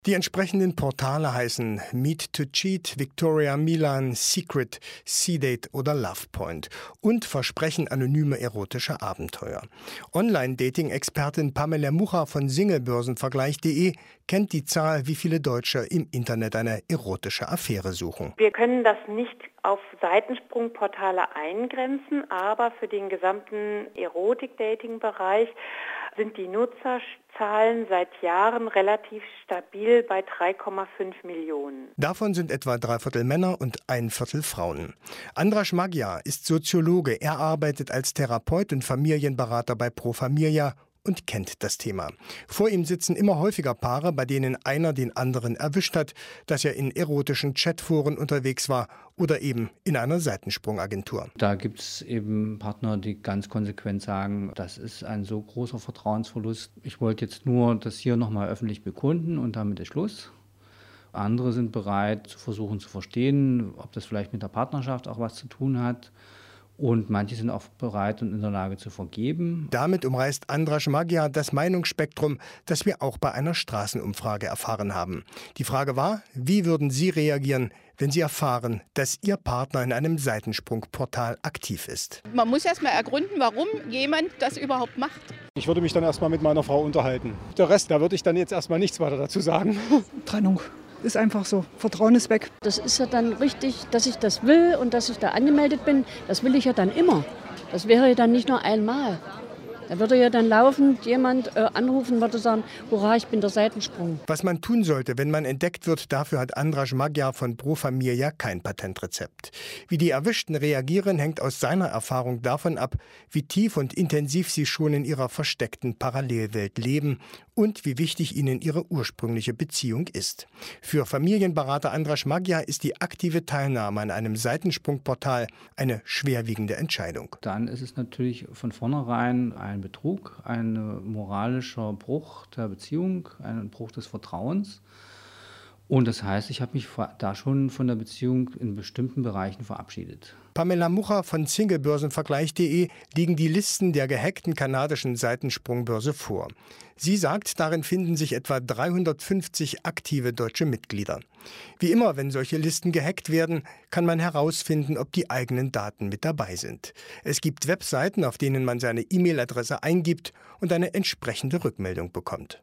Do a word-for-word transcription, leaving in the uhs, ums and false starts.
Die entsprechenden Portale heißen Meet to Cheat, Victoria Milan, Secret, C-Date oder Lovepoint und versprechen anonyme erotische Abenteuer. Online-Dating-Expertin Pamela Mucha von Singlebörsenvergleich punkt de kennt die Zahl, wie viele Deutsche im Internet eine erotische Affäre suchen. Wir können das nicht auf Seitensprungportale eingrenzen, aber für den gesamten Erotik-Dating-Bereich sind die Nutzerzahlen seit Jahren relativ stabil bei drei Komma fünf Millionen. Davon sind etwa drei Viertel Männer und ein Viertel Frauen. Andras Magyar ist Soziologe. Er arbeitet als Therapeut und Familienberater bei Pro Familia und kennt das Thema. Vor ihm sitzen immer häufiger Paare, bei denen einer den anderen erwischt hat, dass er in erotischen Chatforen unterwegs war oder eben in einer Seitensprungagentur. Da gibt es eben Partner, die ganz konsequent sagen, das ist ein so großer Vertrauensverlust. Ich wollte jetzt nur das hier nochmal öffentlich bekunden und damit ist Schluss. Andere sind bereit zu versuchen zu verstehen, ob das vielleicht mit der Partnerschaft auch was zu tun hat. Und manche sind auch bereit und in der Lage zu vergeben. Damit umreißt Andras Magyar das Meinungsspektrum, das wir auch bei einer Straßenumfrage erfahren haben. Die Frage war, wie würden Sie reagieren, wenn Sie erfahren, dass Ihr Partner in einem Seitensprungportal aktiv ist? Man muss erst mal ergründen, warum jemand das überhaupt macht. Ich würde mich dann erst mal mit meiner Frau unterhalten. Der Rest, da würde ich dann jetzt erst mal nichts weiter dazu sagen. Trennung. Ist einfach so. Vertrauen ist weg. Das ist ja dann richtig, dass ich das will und dass ich da angemeldet bin. Das will ich ja dann immer. Das wäre ja dann nicht nur einmal. Da würde ja dann laufend jemand äh, anrufen, würde sagen, hurra, ich bin der Seitensprung. Was man tun sollte, wenn man entdeckt wird, dafür hat Andras Magyar von Pro Familia kein Patentrezept. Wie die Erwischten reagieren, hängt aus seiner Erfahrung davon ab, wie tief und intensiv sie schon in ihrer versteckten Parallelwelt leben und wie wichtig ihnen ihre ursprüngliche Beziehung ist. Für Familienberater Andras Magyar ist die aktive Teilnahme an einem Seitensprungportal eine schwerwiegende Entscheidung. Dann ist es natürlich von vornherein ein Betrug, ein moralischer Bruch der Beziehung, ein Bruch des Vertrauens. Und das heißt, ich habe mich da schon von der Beziehung in bestimmten Bereichen verabschiedet. Pamela Mucha von Singlebörsenvergleich punkt de liegen die Listen der gehackten kanadischen Seitensprungbörse vor. Sie sagt, darin finden sich etwa dreihundertfünfzig aktive deutsche Mitglieder. Wie immer, wenn solche Listen gehackt werden, kann man herausfinden, ob die eigenen Daten mit dabei sind. Es gibt Webseiten, auf denen man seine E-Mail-Adresse eingibt und eine entsprechende Rückmeldung bekommt.